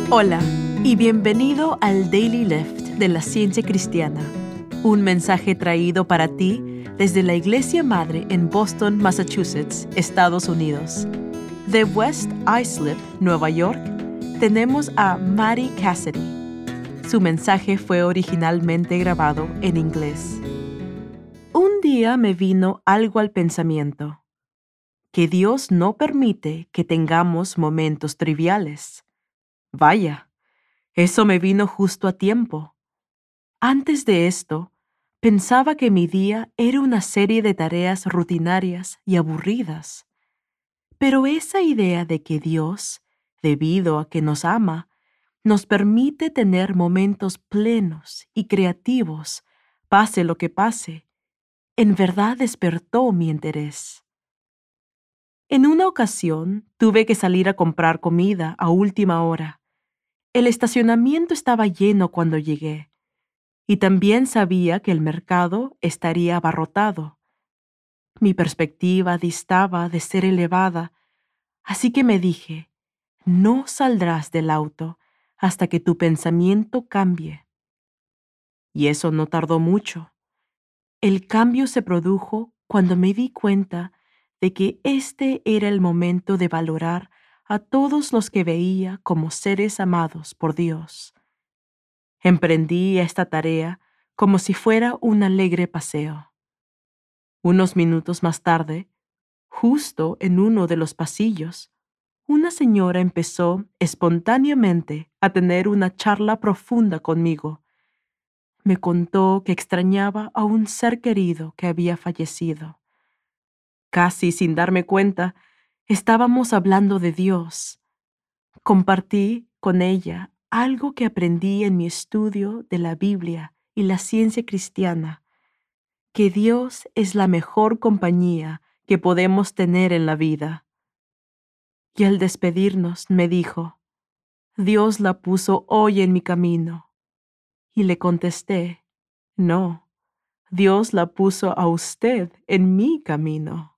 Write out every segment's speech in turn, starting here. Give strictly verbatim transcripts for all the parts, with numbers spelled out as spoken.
Hola y bienvenido al Daily Lift de la Ciencia Cristiana, un mensaje traído para ti desde la Iglesia Madre en Boston, Massachusetts, Estados Unidos. De West Islip, Nueva York, tenemos a Maddie Cassidy. Su mensaje fue originalmente grabado en inglés. Un día me vino algo al pensamiento, que Dios no permite que tengamos momentos triviales. Vaya, eso me vino justo a tiempo. Antes de esto, pensaba que mi día era una serie de tareas rutinarias y aburridas. Pero esa idea de que Dios, debido a que nos ama, nos permite tener momentos plenos y creativos, pase lo que pase, en verdad despertó mi interés. En una ocasión, tuve que salir a comprar comida a última hora. El estacionamiento estaba lleno cuando llegué, y también sabía que el mercado estaría abarrotado. Mi perspectiva distaba de ser elevada, así que me dije, no saldrás del auto hasta que tu pensamiento cambie. Y eso no tardó mucho. El cambio se produjo cuando me di cuenta de que este era el momento de valorar a todos los que veía como seres amados por Dios. Emprendí esta tarea como si fuera un alegre paseo. Unos minutos más tarde, justo en uno de los pasillos, una señora empezó espontáneamente a tener una charla profunda conmigo. Me contó que extrañaba a un ser querido que había fallecido. Casi sin darme cuenta, estábamos hablando de Dios. Compartí con ella algo que aprendí en mi estudio de la Biblia y la ciencia cristiana, que Dios es la mejor compañía que podemos tener en la vida. Y al despedirnos me dijo, Dios la puso hoy en mi camino. Y le contesté, no, Dios la puso a usted en mi camino.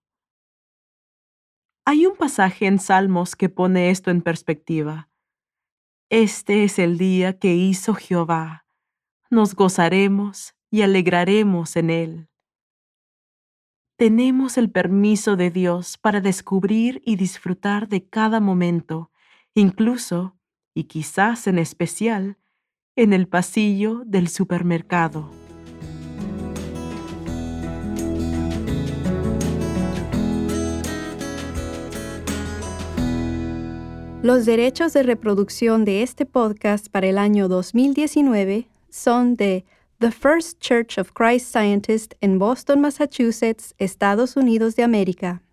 Hay un pasaje en Salmos que pone esto en perspectiva. Este es el día que hizo Jehová. Nos gozaremos y alegraremos en él. Tenemos el permiso de Dios para descubrir y disfrutar de cada momento, incluso, y quizás en especial, en el pasillo del supermercado. Los derechos de reproducción de este podcast para el año dos mil diecinueve son de The First Church of Christ Scientist en Boston, Massachusetts, Estados Unidos de América.